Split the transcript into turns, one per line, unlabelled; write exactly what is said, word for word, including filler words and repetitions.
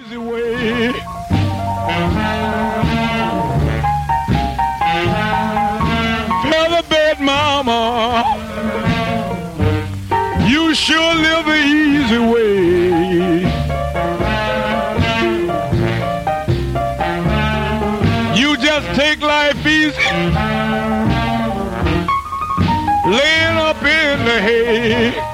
easy way. Feather bed mama, you sure live the easy way. You just take life easy, laying up in the hay.